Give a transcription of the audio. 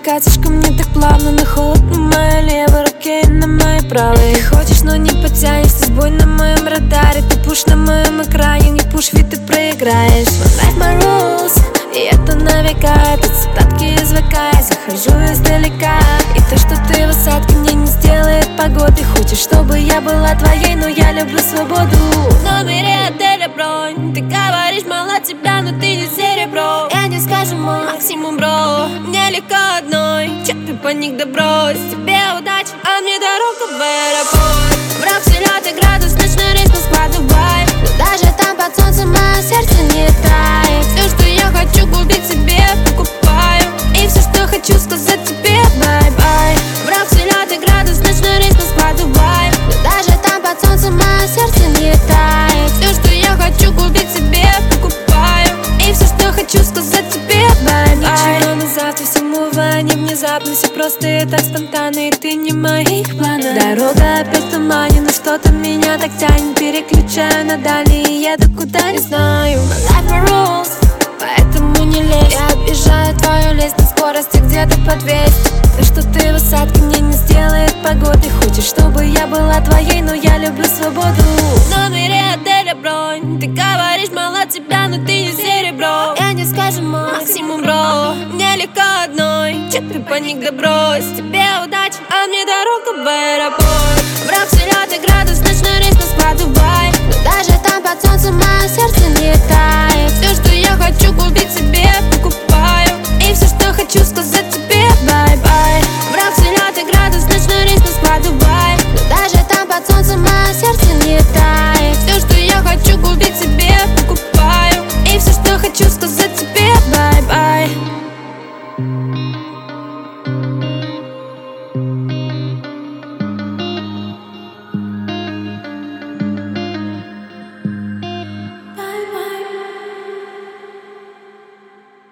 катишь ко мне так плавно, на холод на моей левой руке и на моей правой. Ты хочешь, но не потянешься, сбой на моем радаре. Ты пуш на моем экране, не пуш, ведь ты проиграешь. My life, my rules, и это на века. Это цитатки из ВК, я захожу издалека. И то, что ты в осадке, мне не сделает погоды. Хочешь, чтобы я была твоей, но я люблю свободу. В номере отеля бронь, ты говоришь, мало тебя, но ты не серебро. Я не скажу мой максимум, бро, мне легко одной. Че ты паник, да брось, тебе удачи, а мне дорога в аэропорт. Враг вселяет и градус, ночной рейс Москва-Дубай. Но даже там под солнцем мое сердце не тает. Все, что я хочу купить себе, покупаю. И все, что хочу сказать тебе, бай-бай. Враг вселяет и градус, ночной рейс Москва-Дубай. Но даже там под солнцем мое сердце не тает. Все, что я хочу купить себе, покупаю. И все, что хочу сказать тебе, бай-бай. Ничего на завтра, всему не внезапно. Все просто и так спонтанно, и ты не в моих планах. Дорога опять в тумане, но что-то меня так тянет. Переключаю на дальний и еду куда не знаю. My life, my rules, Поэтому не лезь, я объезжаю твою лезть на скорости где-то по 200. То, что ты в осадке, мне не сделает погоды. Хочешь, чтобы я была твоей, но я люблю свободу. в номере отеля бронь, ты говоришь, мало тебя, но ты не серебро. Я не скажу мой максимум, бро, мне легко одной. Че ты паник, да брось, тебе удачи, а мне дорога в аэропорт. Враг вселяет и градус, ночной рейс Москва-Дубай. Но даже там под солнцем мое сердце не тает. Все, что я хочу купить себе, покупаю. И все, что хочу сказать тебе, бай-бай. Враг вселяет и градус, ночной рейс Москва-Дубай. Но даже там под солнцем мое сердце не тает. Все, что я хочу купить себе, покупаю. И все, что хочу сказать тебе, бай-бай.